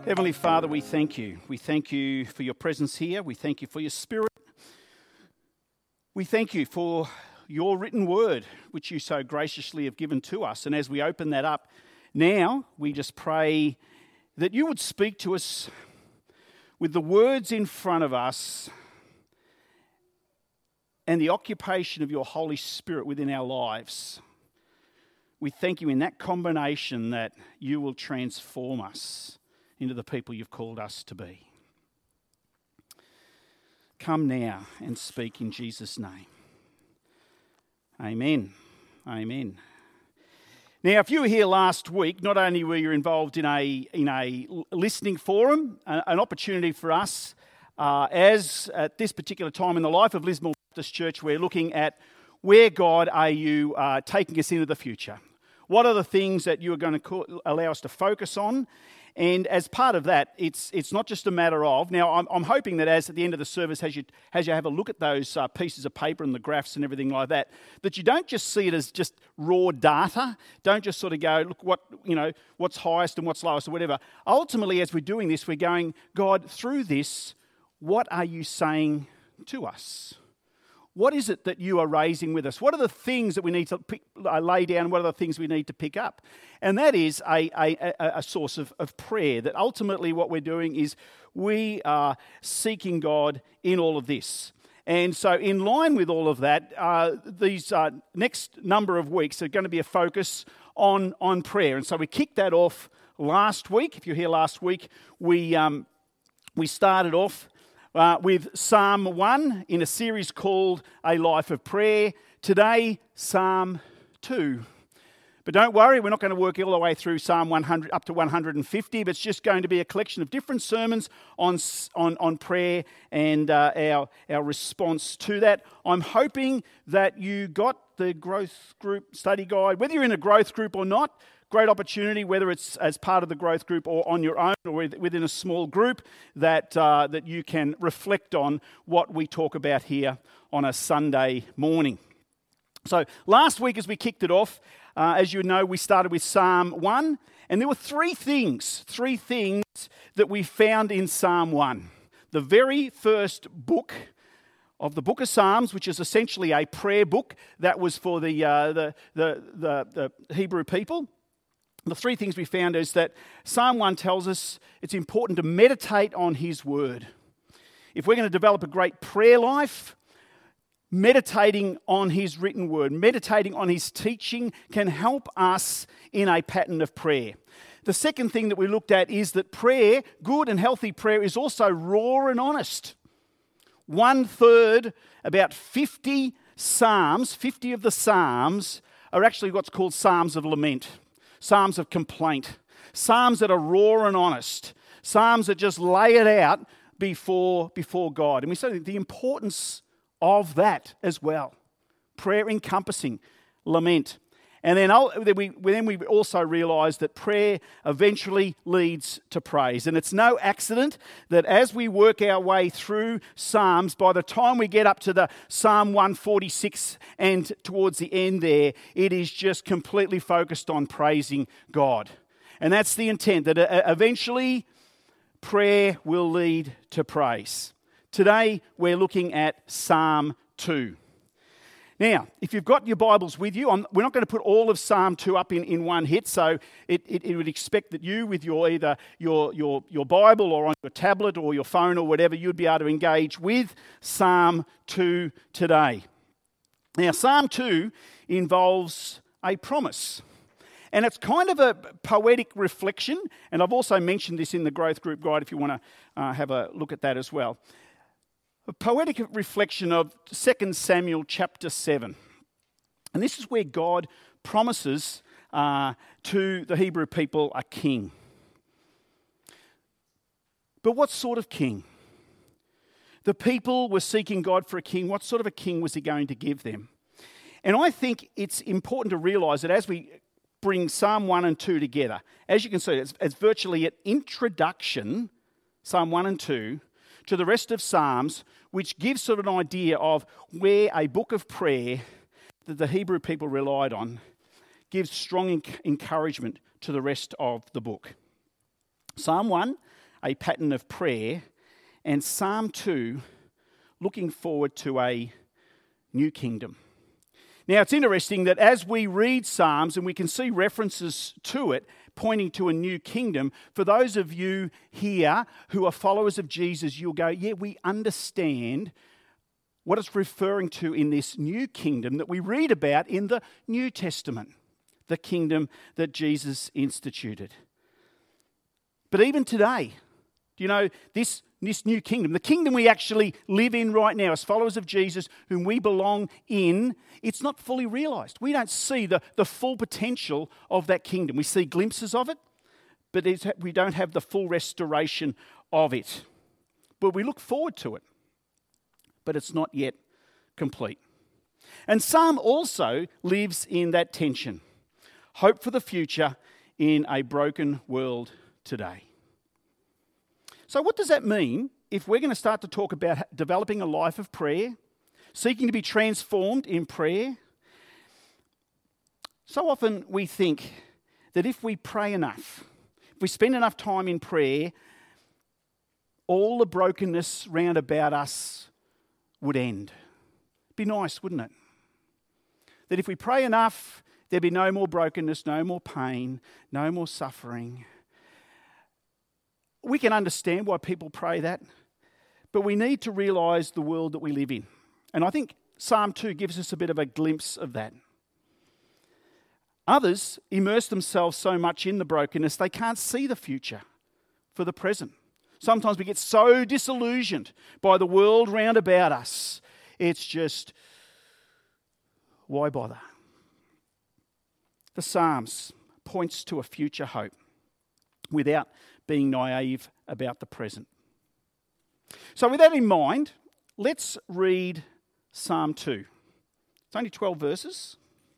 Heavenly Father, we thank you. We thank you for your presence here. We thank you for your Spirit. We thank you for your written word, which you so graciously have given to us. And as we open that up now, we just pray that you would speak to us with the words in front of us and the occupation of your Holy Spirit within our lives. We thank you in that combination that you will transform us into the people you've called us to be. Come now and speak in Jesus' name. Amen. Amen. Now, if you were here last week, not only were you involved in a listening forum, an opportunity for us, as at this particular time in the life of Lismore Baptist Church, we're looking at where, God, are you taking us into the future? What are the things that you are going to allow us to focus on? And as part of that, it's not just a matter of, now I'm hoping that as at the end of the service, as you have a look at those pieces of paper and the graphs and everything like that, that you don't just see it as just raw data. Don't just sort of go, look, what's highest and what's lowest or whatever. Ultimately, as we're doing this, we're going, God, through this, what are you saying to us? What is it that you are raising with us? What are the things that we need to lay down? What are the things we need to pick up? And that is a source of prayer, that ultimately what we're doing is we are seeking God in all of this. And so in line with all of that, these next number of weeks are going to be a focus on prayer. And so we kicked that off last week. If you're here last week, we started off with Psalm 1 in a series called A Life of Prayer. Today, Psalm 2. But don't worry, we're not going to work all the way through Psalm 100 up to 150, but it's just going to be a collection of different sermons on prayer and our response to that. I'm hoping that you got the growth group study guide, whether you're in a growth group or not. Great opportunity, whether it's as part of the growth group or on your own or within a small group, that you can reflect on what we talk about here on a Sunday morning. So last week as we kicked it off, as you know, we started with Psalm 1, and there were three things that we found in Psalm 1. The very first book of the book of Psalms, which is essentially a prayer book that was for the Hebrew people. The three things we found is that Psalm 1 tells us it's important to meditate on His Word. If we're going to develop a great prayer life, meditating on His written Word, meditating on His teaching can help us in a pattern of prayer. The second thing that we looked at is that prayer, good and healthy prayer, is also raw and honest. 1/3, about 50 Psalms, 50 of the Psalms are actually what's called Psalms of Lament. Psalms of complaint, psalms that are raw and honest, psalms that just lay it out before God. And we say the importance of that as well. Prayer encompassing lament. And then we also realised that prayer eventually leads to praise. And it's no accident that as we work our way through Psalms, by the time we get up to the Psalm 146 and towards the end there, it is just completely focused on praising God. And that's the intent, that eventually prayer will lead to praise. Today we're looking at Psalm 2. Now, if you've got your Bibles with you, we're not going to put all of Psalm 2 up in one hit, so it would expect that you, with either your Bible or on your tablet or your phone or whatever, you'd be able to engage with Psalm 2 today. Now, Psalm 2 involves a promise, and it's kind of a poetic reflection, and I've also mentioned this in the Growth Group Guide if you want to have a look at that as well. A poetic reflection of 2 Samuel chapter 7. And this is where God promises to the Hebrew people a king. But what sort of king? The people were seeking God for a king. What sort of a king was He going to give them? And I think it's important to realise that as we bring Psalm 1 and 2 together, as you can see, it's virtually an introduction, Psalm 1 and 2, to the rest of Psalms, which gives sort of an idea of where a book of prayer that the Hebrew people relied on gives strong encouragement to the rest of the book. Psalm 1 a pattern of prayer, and Psalm 2 looking forward to a new kingdom. Now, it's interesting that as we read Psalms and we can see references to it pointing to a new kingdom, for those of you here who are followers of Jesus, you'll go, yeah, we understand what it's referring to in this new kingdom that we read about in the New Testament, the kingdom that Jesus instituted. But even today, do you know, this new kingdom, the kingdom we actually live in right now as followers of Jesus, whom we belong in, it's not fully realised. We don't see the full potential of that kingdom. We see glimpses of it, but we don't have the full restoration of it. But we look forward to it, but it's not yet complete. And Psalm also lives in that tension. Hope for the future in a broken world today. So what does that mean if we're going to start to talk about developing a life of prayer, seeking to be transformed in prayer? So often we think that if we pray enough, if we spend enough time in prayer, all the brokenness round about us would end. Be nice, wouldn't it? That if we pray enough, there'd be no more brokenness, no more pain, no more suffering. We can understand why people pray that, but we need to realise the world that we live in. And I think Psalm 2 gives us a bit of a glimpse of that. Others immerse themselves so much in the brokenness, they can't see the future for the present. Sometimes we get so disillusioned by the world round about us. It's just, why bother? The Psalms points to a future hope without being naive about the present. So with that in mind, let's read Psalm 2. It's only 12 verses.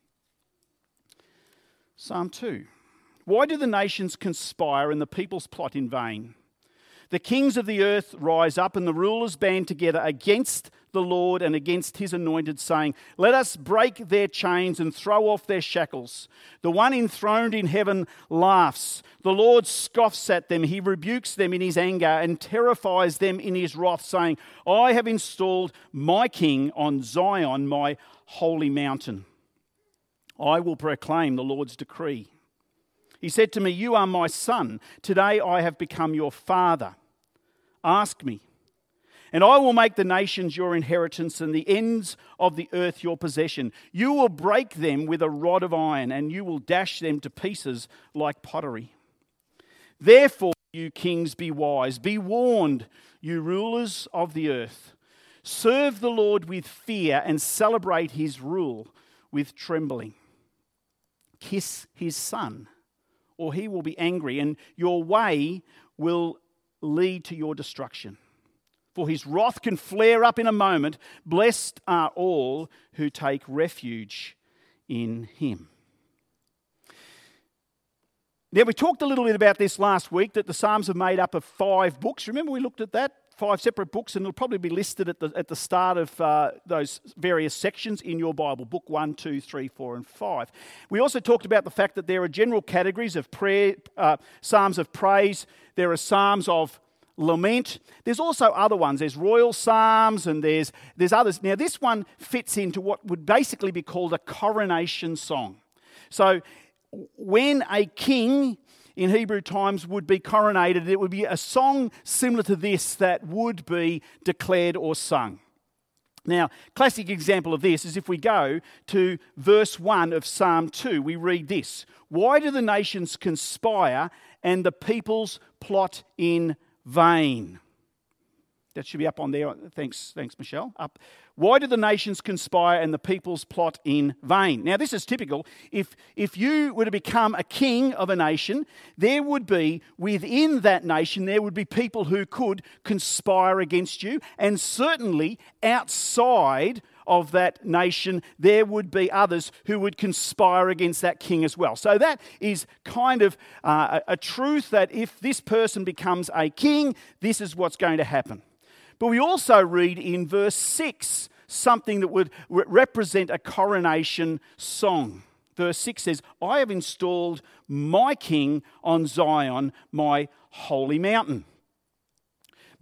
Psalm 2. Why do the nations conspire and the peoples plot in vain? The kings of the earth rise up and the rulers band together against the Lord and against his anointed, saying, let us break their chains and throw off their shackles. The one enthroned in heaven laughs. The Lord scoffs at them. He rebukes them in his anger and terrifies them in his wrath, saying, I have installed my king on Zion, my holy mountain. I will proclaim the Lord's decree. He said to me, you are my son. Today I have become your father. Ask me, and I will make the nations your inheritance and the ends of the earth your possession. You will break them with a rod of iron, and you will dash them to pieces like pottery. Therefore, you kings, be wise. Be warned, you rulers of the earth. Serve the Lord with fear and celebrate his rule with trembling. Kiss his son, or he will be angry, and your way will lead to your destruction. For his wrath can flare up in a moment. Blessed are all who take refuge in him. Now, we talked a little bit about this last week, that the Psalms are made up of 5 books. Remember we looked at that? 5 separate books, and it'll probably be listed at the start of those various sections in your Bible, book 1, 2, 3, 4 and 5. We also talked about the fact that there are general categories of prayer, psalms of praise, there are psalms of lament. There's also other ones. There's royal psalms and there's others. Now this one fits into what would basically be called a coronation song. So when a king in Hebrew times would be coronated, it would be a song similar to this that would be declared or sung. Now, classic example of this is if we go to verse 1 of Psalm 2, we read this. Why do the nations conspire and the peoples plot in vain? That should be up on there. Thanks, Michelle. Up. Why do the nations conspire and the peoples plot in vain? Now, this is typical. If you were to become a king of a nation, there would be, within that nation, there would be people who could conspire against you. And certainly outside of that nation, there would be others who would conspire against that king as well. So that is kind of a truth that if this person becomes a king, this is what's going to happen. But we also read in verse 6 something that would represent a coronation song. Verse 6 says, I have installed my king on Zion, my holy mountain.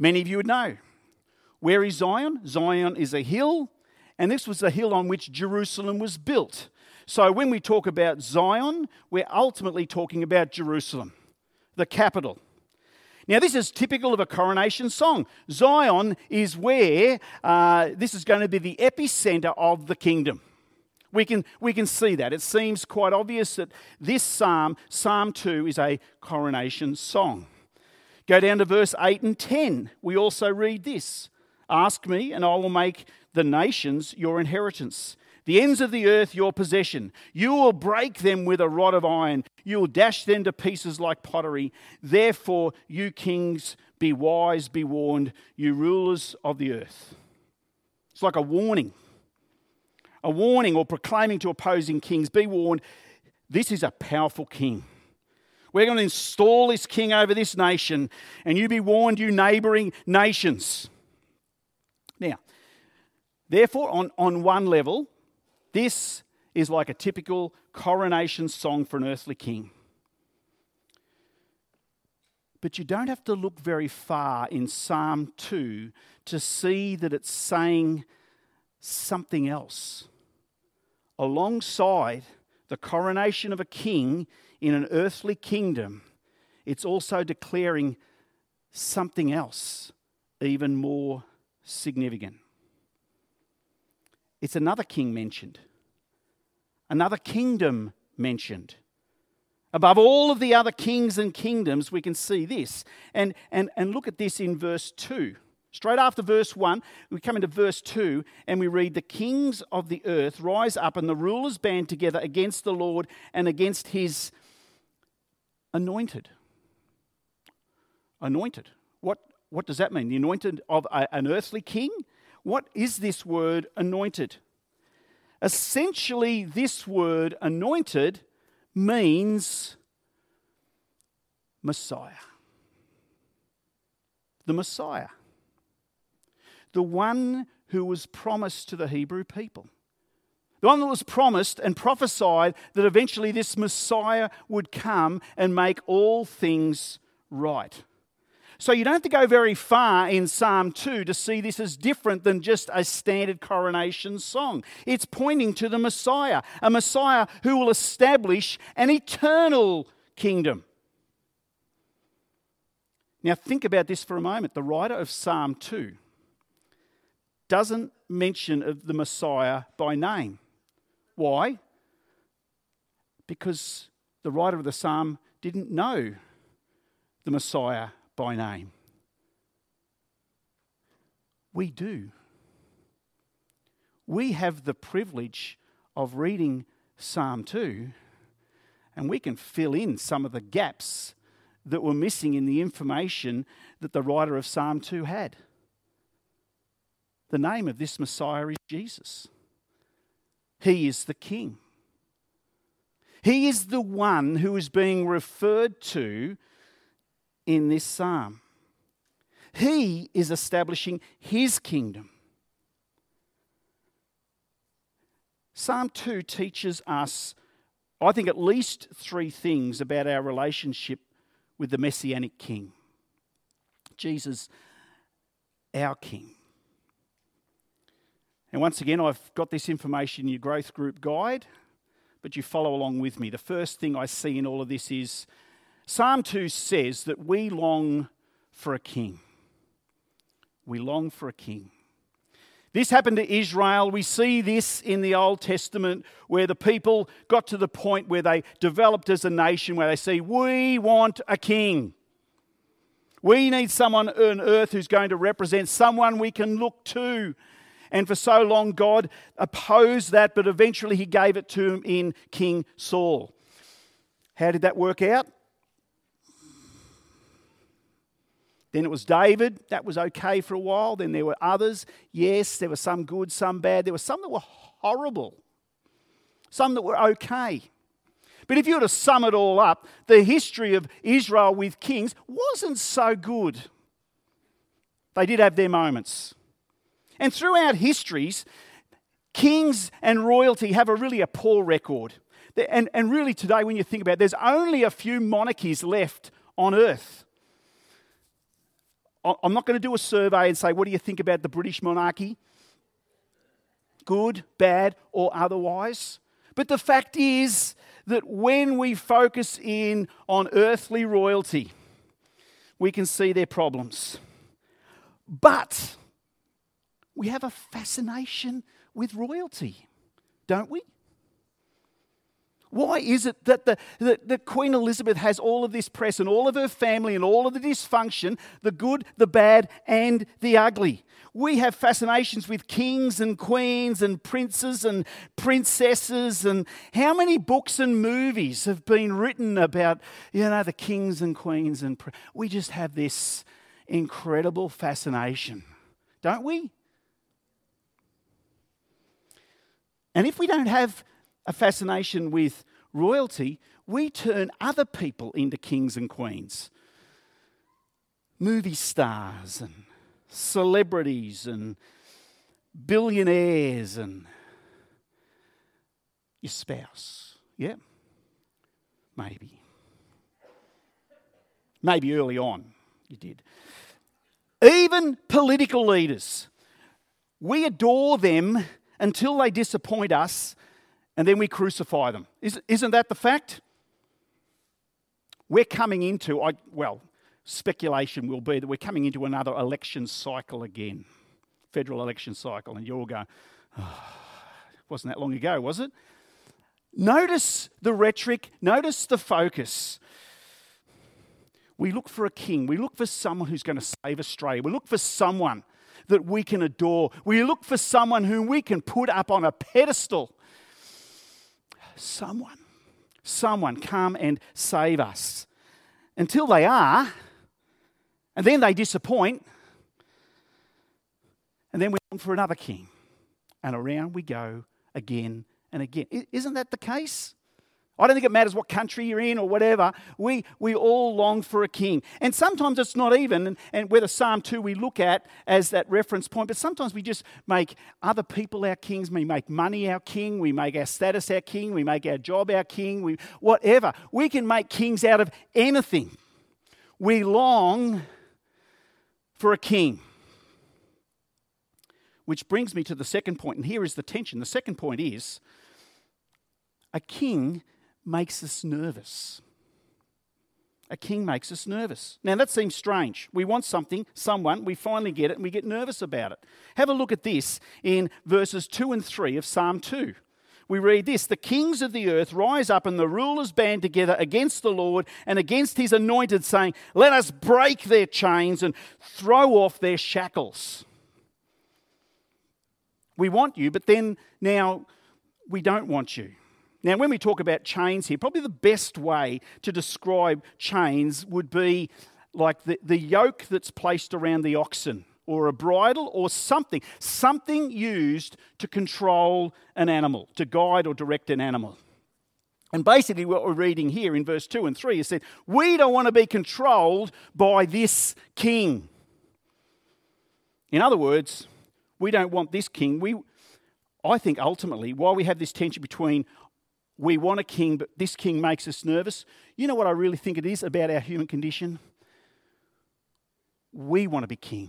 Many of you would know. Where is Zion? Zion is a hill, and this was the hill on which Jerusalem was built. So when we talk about Zion, we're ultimately talking about Jerusalem, the capital. Now, this is typical of a coronation song. Zion is where this is going to be the epicenter of the kingdom. We can see that. It seems quite obvious that this psalm, Psalm 2, is a coronation song. Go down to verse 8 and 10. We also read this. Ask me, and I will make the nations your inheritance, the ends of the earth your possession. You will break them with a rod of iron. You will dash them to pieces like pottery. Therefore, you kings, be wise, be warned, you rulers of the earth. It's like a warning or proclaiming to opposing kings, be warned, this is a powerful king. We're going to install this king over this nation, and you be warned, you neighbouring nations. Now, therefore, on one level, this is like a typical coronation song for an earthly king. But you don't have to look very far in Psalm 2 to see that it's saying something else. Alongside the coronation of a king in an earthly kingdom, it's also declaring something else even more significant. It's another king mentioned, another kingdom mentioned. Above all of the other kings and kingdoms, we can see this. And look at this in verse 2. Straight after verse 1, we come into verse 2 and we read, the kings of the earth rise up and the rulers band together against the Lord and against his anointed. Anointed. What does that mean? The anointed of an earthly king? What is this word anointed? Essentially, this word anointed means Messiah. The Messiah. The one who was promised to the Hebrew people. The one that was promised and prophesied that eventually this Messiah would come and make all things right. So you don't have to go very far in Psalm 2 to see this as different than just a standard coronation song. It's pointing to the Messiah, a Messiah who will establish an eternal kingdom. Now think about this for a moment. The writer of Psalm 2 doesn't mention of the Messiah by name. Why? Because the writer of the psalm didn't know the Messiah by name. We do. We have the privilege of reading Psalm 2, and we can fill in some of the gaps that were missing in the information that the writer of Psalm 2 had. The name of this Messiah is Jesus. He is the King. He is the one who is being referred to in this psalm. He is establishing his kingdom. Psalm 2 teaches us, I think, at least three things about our relationship with the Messianic King. Jesus, our King. And once again, I've got this information in your growth group guide, but you follow along with me. The first thing I see in all of this is Psalm 2 says that we long for a king. We long for a king. This happened to Israel. We see this in the Old Testament where the people got to the point where they developed as a nation where they say, we want a king. We need someone on earth who's going to represent someone we can look to. And for so long, God opposed that, but eventually he gave it to him in King Saul. How did that work out? Then it was David. That was okay for a while. Then there were others. Yes, there were some good, some bad. There were some that were horrible. Some that were okay. But if you were to sum it all up, the history of Israel with kings wasn't so good. They did have their moments. And throughout histories, kings and royalty have a really poor record. And really today, when you think about it, there's only a few monarchies left on earth. I'm not going to do a survey and say, what do you think about the British monarchy? Good, bad, or otherwise. But the fact is that when we focus in on earthly royalty, we can see their problems. But we have a fascination with royalty, don't we? Why is it that Queen Elizabeth has all of this press and all of her family and all of the dysfunction, the good, the bad, and the ugly? We have fascinations with kings and queens and princes and princesses, and how many books and movies have been written about, the kings and queens and we just have this incredible fascination, don't we? And if we don't have a fascination with royalty, we turn other people into kings and queens. Movie stars and celebrities and billionaires and your spouse. Yeah? Maybe. Maybe early on you did. Even political leaders. We adore them until they disappoint us, and then we crucify them. Isn't that the fact? We're coming into, speculation will be that we're coming into another election cycle again, federal election cycle, and you all go, wasn't that long ago, was it? Notice the rhetoric, notice the focus. We look for a king, we look for someone who's going to save Australia, we look for someone that we can adore, we look for someone whom we can put up on a pedestal. Someone come and save us. Until they are, and then they disappoint, and then we look for another king. And around we go again and again. Isn't that the case? I don't think it matters what country you're in or whatever. We all long for a king. And sometimes it's not even, and whether Psalm 2 we look at as that reference point, but sometimes we just make other people our kings. We make money our king. We make our status our king. We make our job our king. Whatever. We can make kings out of anything. We long for a king. Which brings me to the second point, and here is the tension. The second point is, a king makes us nervous. A king makes us nervous. Now that seems strange. We want something, someone, we finally get it, and we get nervous about it. Have a look at this in verses 2 and 3 of Psalm 2. We read this: the kings of the earth rise up and the rulers band together against the Lord and against his anointed, saying, let us break their chains and throw off their shackles. We want you, but then now we don't want you. Now, when we talk about chains here, probably the best way to describe chains would be like the yoke that's placed around the oxen, or a bridle, or something used to control an animal, to guide or direct an animal. And basically what we're reading here in verse 2 and 3 is that we don't want to be controlled by this king. In other words, we don't want this king. I think ultimately, while we have this tension between we want a king, but this king makes us nervous, you know what I really think it is about our human condition? We want to be king.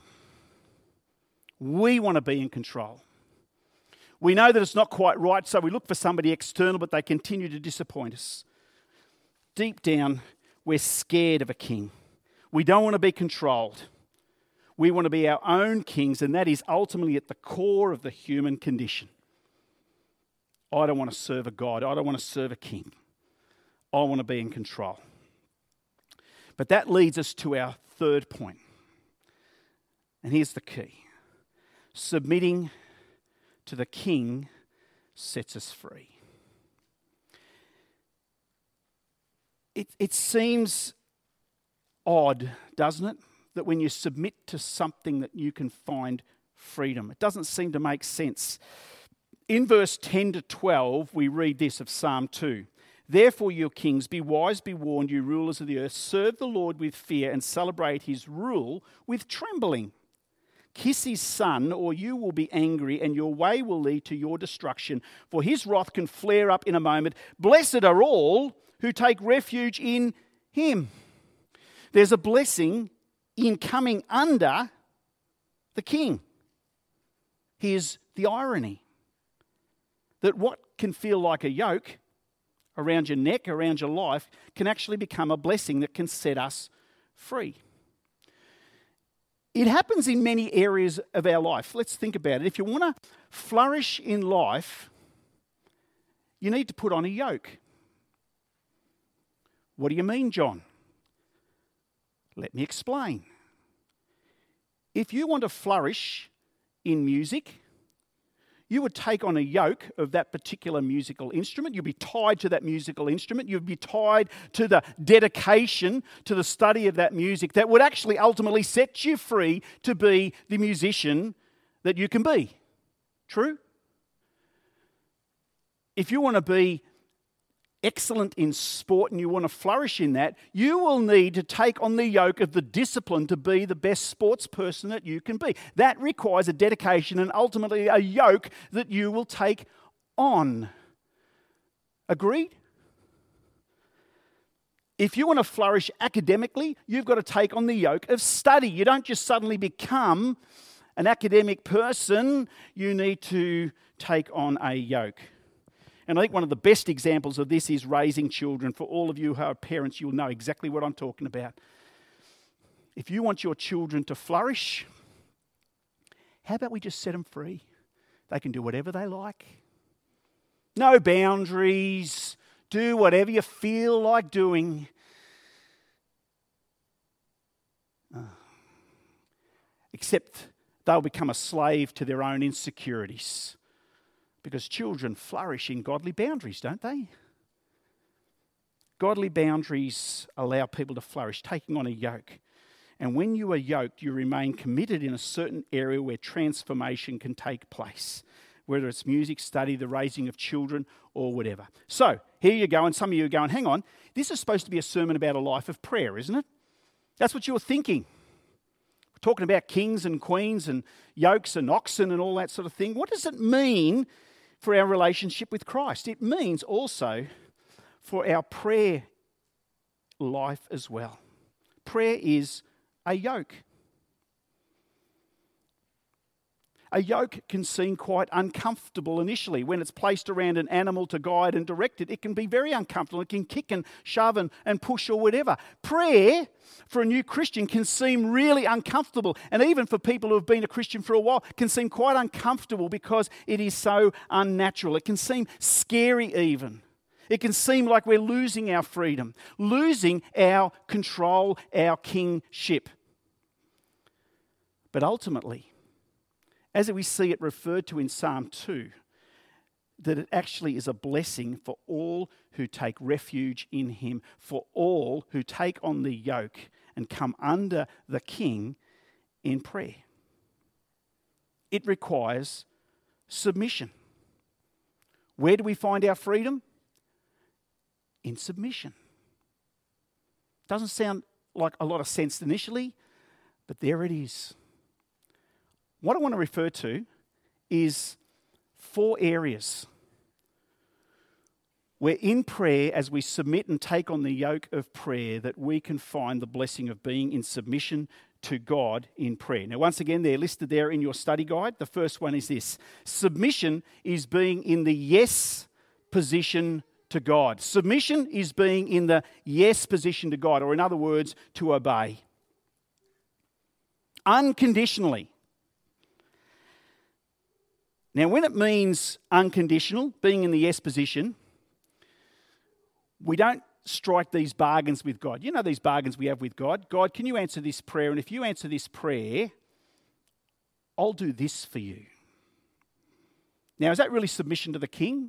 We want to be in control. We know that it's not quite right, so we look for somebody external, but they continue to disappoint us. Deep down, we're scared of a king. We don't want to be controlled. We want to be our own kings, and that is ultimately at the core of the human condition. I don't want to serve a God. I don't want to serve a king. I want to be in control. But that leads us to our third point. And here's the key. Submitting to the king sets us free. It seems odd, doesn't it, that when you submit to something that you can find freedom. It doesn't seem to make sense. In verse 10 to 12, we read this of Psalm 2. Therefore, you kings, be wise, be warned, you rulers of the earth. Serve the Lord with fear and celebrate his rule with trembling. Kiss his son, or you will be angry, and your way will lead to your destruction. For his wrath can flare up in a moment. Blessed are all who take refuge in him. There's a blessing in coming under the king. Here's the irony, that what can feel like a yoke around your neck, around your life, can actually become a blessing that can set us free. It happens in many areas of our life. Let's think about it. If you want to flourish in life, you need to put on a yoke. What do you mean, John? Let me explain. If you want to flourish in music, you would take on a yoke of that particular musical instrument. You'd be tied to that musical instrument. You'd be tied to the dedication to the study of that music that would actually ultimately set you free to be the musician that you can be. True? If you want to be excellent in sport and you want to flourish in that, you will need to take on the yoke of the discipline to be the best sports person that you can be. That requires a dedication and ultimately a yoke that you will take on. Agreed? If you want to flourish academically, you've got to take on the yoke of study. You don't just suddenly become an academic person. You need to take on a yoke. And I think one of the best examples of this is raising children. For all of you who are parents, you'll know exactly what I'm talking about. If you want your children to flourish, how about we just set them free? They can do whatever they like. No boundaries. Do whatever you feel like doing. Except they'll become a slave to their own insecurities. Because children flourish in godly boundaries, don't they? Godly boundaries allow people to flourish, taking on a yoke. And when you are yoked, you remain committed in a certain area where transformation can take place, whether it's music, study, the raising of children, or whatever. So, here you go, and some of you are going, hang on, this is supposed to be a sermon about a life of prayer, isn't it? That's what you're thinking. We're talking about kings and queens and yokes and oxen and all that sort of thing. What does it mean for our relationship with Christ? It means also for our prayer life as well. Prayer is a yoke. A yoke can seem quite uncomfortable initially. When it's placed around an animal to guide and direct it, it can be very uncomfortable. It can kick and shove and push or whatever. Prayer for a new Christian can seem really uncomfortable. And even for people who have been a Christian for a while, can seem quite uncomfortable because it is so unnatural. It can seem scary even. It can seem like we're losing our freedom, losing our control, our kingship. But ultimately, as we see it referred to in Psalm 2, that it actually is a blessing for all who take refuge in him, for all who take on the yoke and come under the king in prayer. It requires submission. Where do we find our freedom? In submission. Doesn't sound like a lot of sense initially, but there it is. What I want to refer to is 4 areas where in prayer, as we submit and take on the yoke of prayer, that we can find the blessing of being in submission to God in prayer. Now, once again, they're listed there in your study guide. The first one is this. Submission is being in the yes position to God. Submission is being in the yes position to God, or in other words, to obey. Unconditionally. Now, when it means unconditional, being in the yes position, we don't strike these bargains with God. You know these bargains we have with God? God, can you answer this prayer? And if you answer this prayer, I'll do this for you. Now, is that really submission to the king?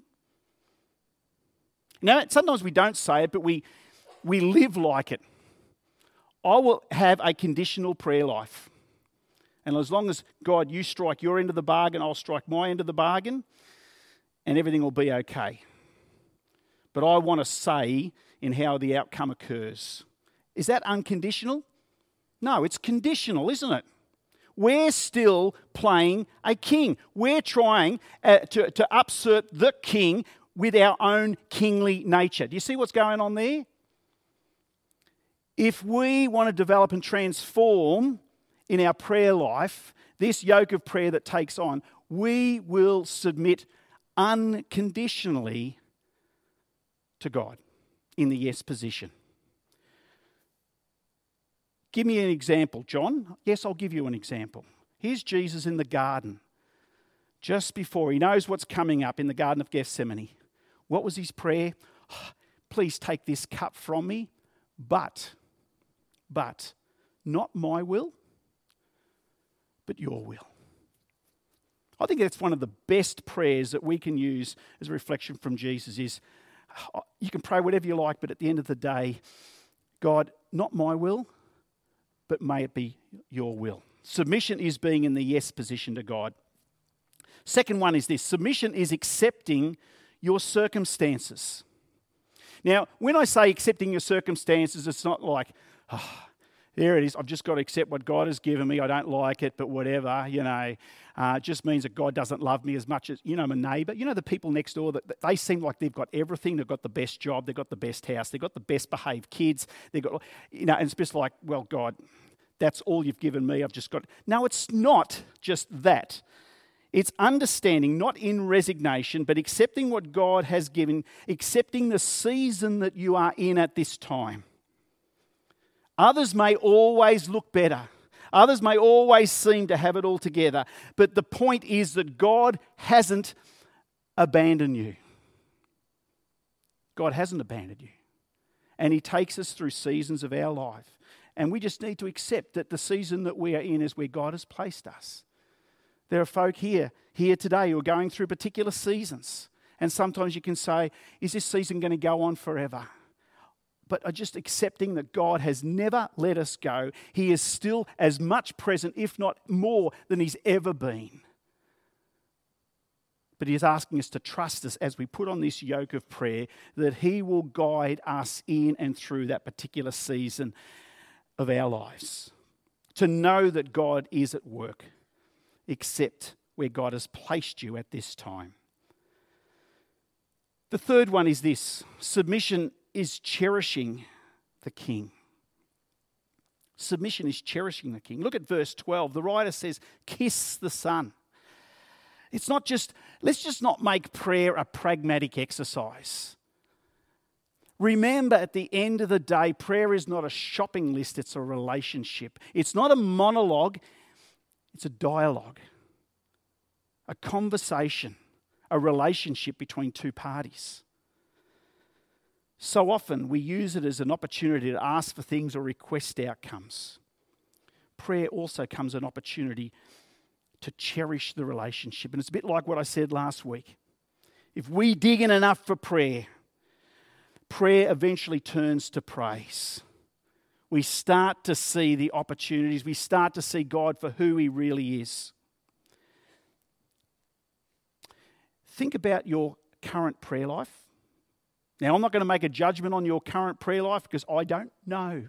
Now, sometimes we don't say it, but we live like it. I will have a conditional prayer life. And as long as, God, you strike your end of the bargain, I'll strike my end of the bargain, and everything will be okay. But I want to say in how the outcome occurs. Is that unconditional? No, it's conditional, isn't it? We're still playing a king. We're trying to usurp the king with our own kingly nature. Do you see what's going on there? If we want to develop and transform in our prayer life, this yoke of prayer that takes on, we will submit unconditionally to God in the yes position. Give me an example, John. Yes, I'll give you an example. Here's Jesus in the garden. Just before, he knows what's coming up in the Garden of Gethsemane. What was his prayer? Oh, please take this cup from me, but not my will, but your will. I think that's one of the best prayers that we can use as a reflection from Jesus is, you can pray whatever you like, but at the end of the day, God, not my will, but may it be your will. Submission is being in the yes position to God. Second one is this. Submission is accepting your circumstances. Now, when I say accepting your circumstances, it's not like, there it is, I've just got to accept what God has given me. I don't like it, but whatever, It just means that God doesn't love me as much as, my neighbour. The people next door, that they seem like they've got everything. They've got the best job. They've got the best house. They've got the best behaved kids. They've got, and it's just like, well, God, that's all you've given me. I've just got... No, it's not just that. It's understanding, not in resignation, but accepting what God has given, accepting the season that you are in at this time. Others may always look better. Others may always seem to have it all together. But the point is that God hasn't abandoned you. God hasn't abandoned you. And He takes us through seasons of our life. And we just need to accept that the season that we are in is where God has placed us. There are folk here today who are going through particular seasons. And sometimes you can say, is this season going to go on forever? But are just accepting that God has never let us go. He is still as much present, if not more, than He's ever been. But He is asking us to trust us as we put on this yoke of prayer, that He will guide us in and through that particular season of our lives. To know that God is at work. Accept where God has placed you at this time. The third one is this. Submission is cherishing the King. Submission is cherishing the King. Look at verse 12. The writer says, kiss the Son. It's not just, let's just not make prayer a pragmatic exercise. Remember, at the end of the day, prayer is not a shopping list, it's a relationship. It's not a monologue, it's a dialogue, a conversation, a relationship between two parties. So often we use it as an opportunity to ask for things or request outcomes. Prayer also comes an opportunity to cherish the relationship. And it's a bit like what I said last week. If we dig in enough for prayer, prayer eventually turns to praise. We start to see the opportunities. We start to see God for who He really is. Think about your current prayer life. Now, I'm not going to make a judgment on your current prayer life because I don't know.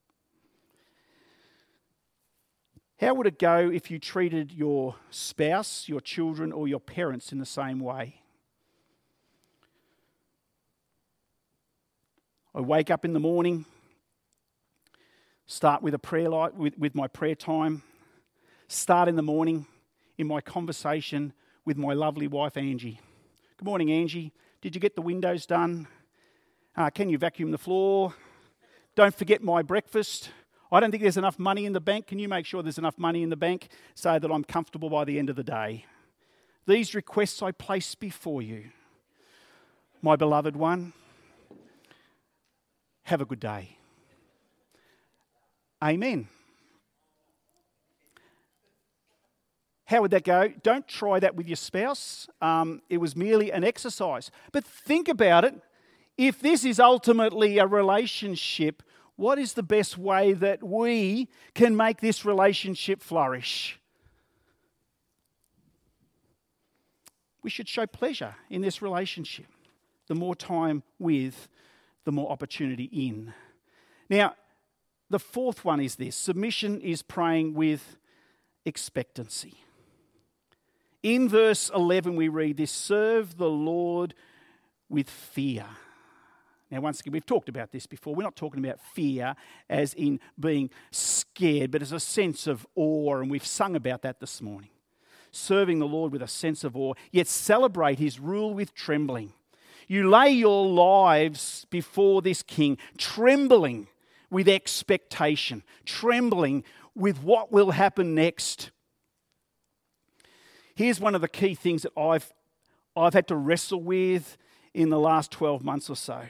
How would it go if you treated your spouse, your children, or your parents in the same way? I wake up in the morning, start with a prayer life, with my prayer time, start in the morning in my conversation with my lovely wife, Angie. Good morning, Angie. Did you get the windows done? Can you vacuum the floor? Don't forget my breakfast. I don't think there's enough money in the bank. Can you make sure there's enough money in the bank so that I'm comfortable by the end of the day? These requests I place before you. My beloved one, have a good day. Amen. How would that go? Don't try that with your spouse. It was merely an exercise. But think about it. If this is ultimately a relationship, what is the best way that we can make this relationship flourish? We should show pleasure in this relationship. The more time with, the more opportunity in. Now, the fourth one is this. Submission is praying with expectancy. In verse 11 we read this, serve the Lord with fear. Now, once again, we've talked about this before. We're not talking about fear as in being scared, but as a sense of awe, and we've sung about that this morning. Serving the Lord with a sense of awe, yet celebrate his rule with trembling. You lay your lives before this king, trembling with expectation, trembling with what will happen next. Here's one of the key things that I've had to wrestle with in the last 12 months or so.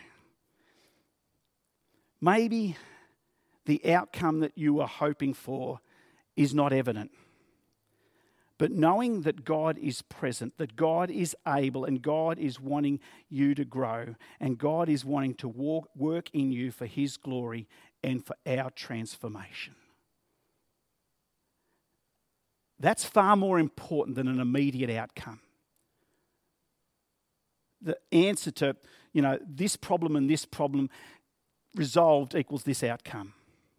Maybe the outcome that you were hoping for is not evident. But knowing that God is present, that God is able, and God is wanting you to grow, and God is wanting to work in you for his glory and for our transformation. That's far more important than an immediate outcome. The answer to, this problem and this problem resolved equals this outcome.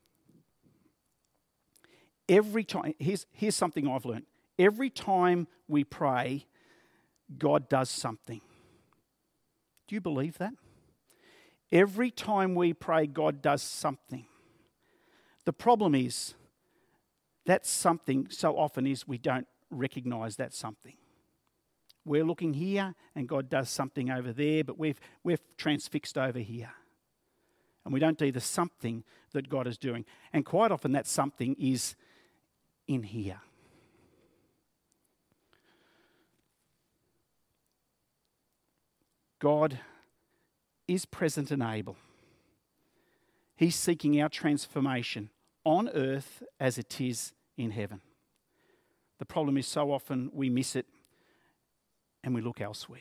Every time, here's something I've learned. Every time we pray, God does something. Do you believe that? Every time we pray, God does something. The problem is that something so often is we don't recognise that something. We're looking here and God does something over there, but we've transfixed over here. And we don't do the something that God is doing. And quite often that something is in here. God is present and able. He's seeking our transformation on earth as it is in heaven. The problem is so often we miss it and we look elsewhere.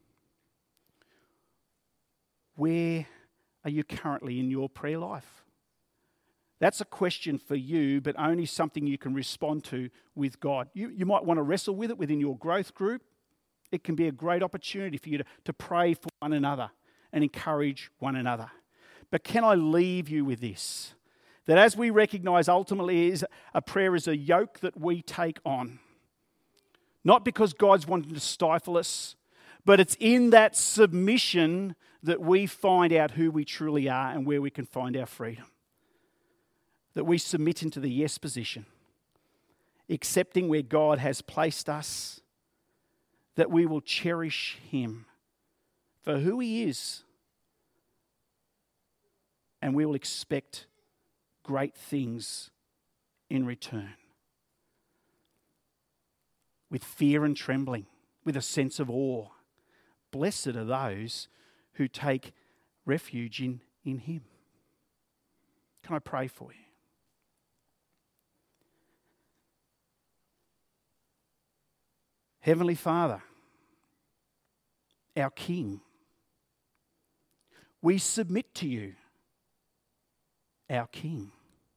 Where are you currently in your prayer life? That's a question for you, but only something you can respond to with God. You might want to wrestle with it within your growth group. It can be a great opportunity for you to pray for one another and encourage one another. But can I leave you with this? That as we recognise ultimately a prayer is a yoke that we take on. Not because God's wanting to stifle us, but it's in that submission that we find out who we truly are and where we can find our freedom. That we submit into the yes position, accepting where God has placed us, that we will cherish him for who he is, and we will expect great things in return. With fear and trembling, with a sense of awe. Blessed are those who take refuge in him. Can I pray for you? Heavenly Father, our King, we submit to you, our King.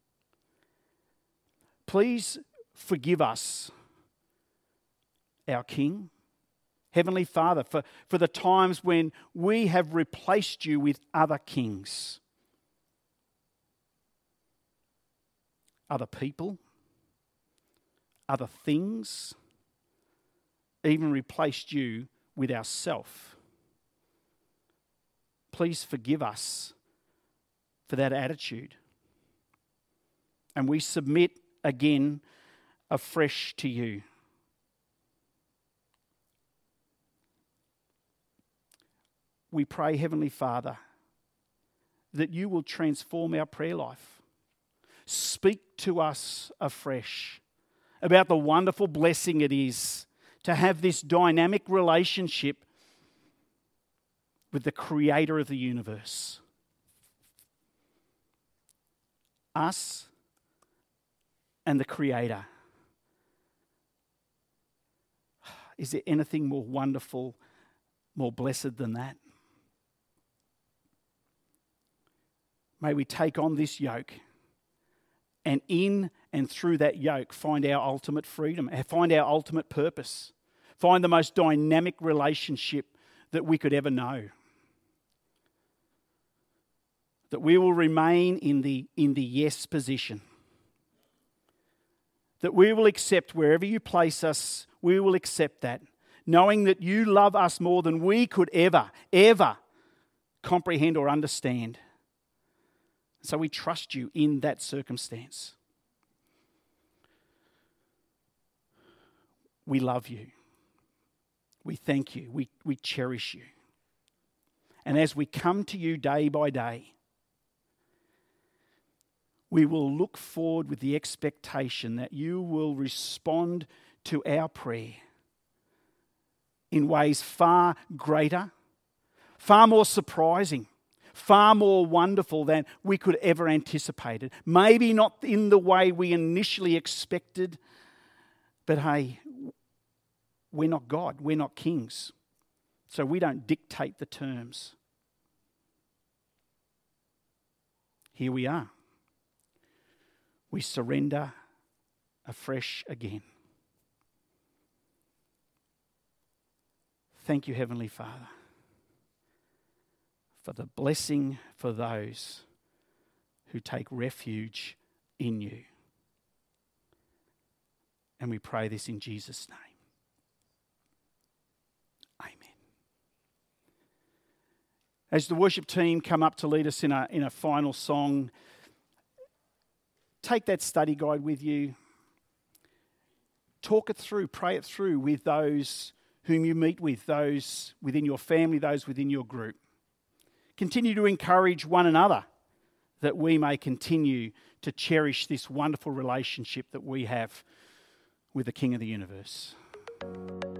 Please forgive us, our King. Heavenly Father, for the times when we have replaced you with other kings, other people, other things, even replaced you with ourself. Please forgive us for that attitude. And we submit again afresh to you. We pray, Heavenly Father, that you will transform our prayer life. Speak to us afresh about the wonderful blessing it is to have this dynamic relationship with the Creator of the universe. Us and the Creator. Is there anything more wonderful, more blessed than that? May we take on this yoke and in and through that yoke find our ultimate freedom, find our ultimate purpose, find the most dynamic relationship that we could ever know. That we will remain in the yes position. That we will accept wherever you place us, we will accept that, knowing that you love us more than we could ever comprehend or understand. So we trust you in that circumstance. We love you. We thank you. We cherish you. And as we come to you day by day, we will look forward with the expectation that you will respond to our prayer in ways far greater, far more surprising, far more wonderful than we could ever anticipate it. Maybe not in the way we initially expected, but hey, we're not God, we're not kings, so we don't dictate the terms. Here we are. We surrender afresh again. Thank you, Heavenly Father, for the blessing for those who take refuge in you. And we pray this in Jesus' name. Amen. As the worship team come up to lead us in a final song, take that study guide with you. Talk it through, pray it through with those whom you meet with, those within your family, those within your group. Continue to encourage one another that we may continue to cherish this wonderful relationship that we have with the King of the universe.